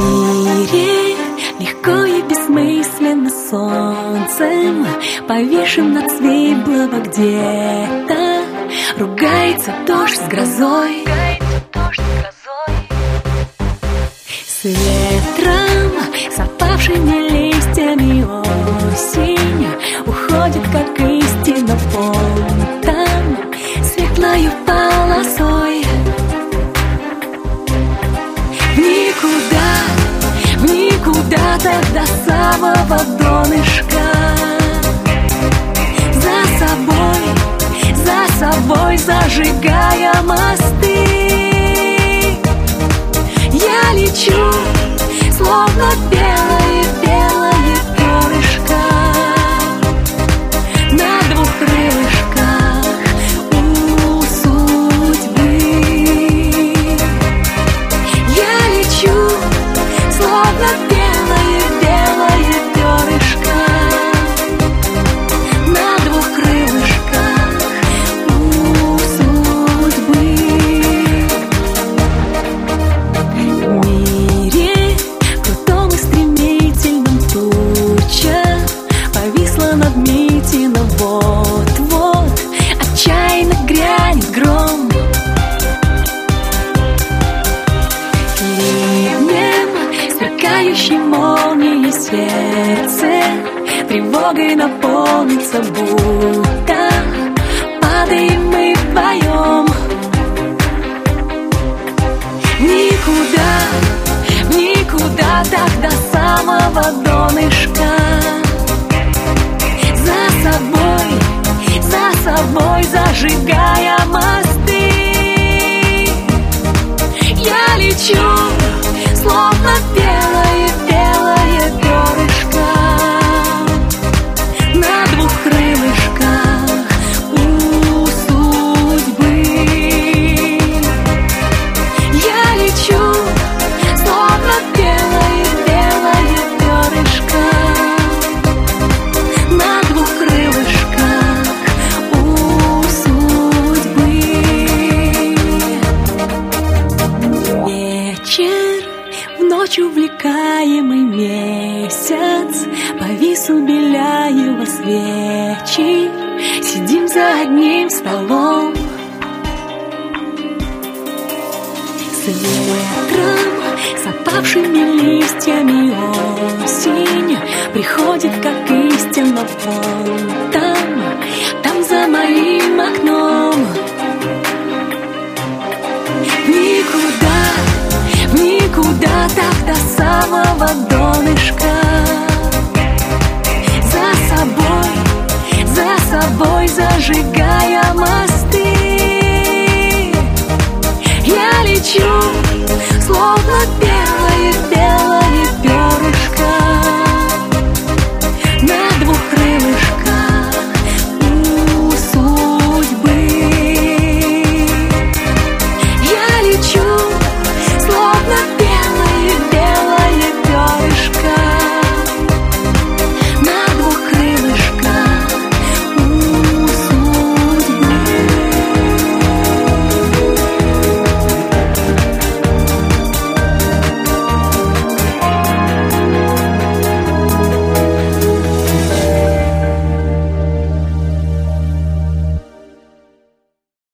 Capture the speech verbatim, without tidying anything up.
мире легко и бессмысленно солнцем, повешен над Свиблово где-то, ругается дождь с грозой. С ветром, с опавшими листьями осень уходит, как истина, фонтан светлою полосой. В никуда, в никуда, так до самого донышка. За собой, за собой зажигая мосты, я лечу, словно белое-белое перышко на двух крылышках у судьбы. Я лечу, словно белое-белое перышко на двух крылышках у судьбы. В мире крутом и стремительном туча повисла над Митино, вот-вот отчаянно грянет гром. Ливнем, сверкающей молнией сердце тревогой наполнится, будто падаем мы вдвоем. Никуда, никуда, так до самого донышка. За собой, за собой зажигая мосты, я лечу, словно белое-белое перышко на двух крылышках у судьбы. Я лечу, словно белое-белое перышко на двух крылышках у судьбы. Вечер, в ночь увлекаемый месяц повис у Беляева свечи, сидим за одним столом. С ветром, с опавшими листьями осень приходит, как истина, фонтан там за моим окном. Никуда, в никуда, так до самого донышка. За собой, за собой зажигая мосты, я лечу, словно белое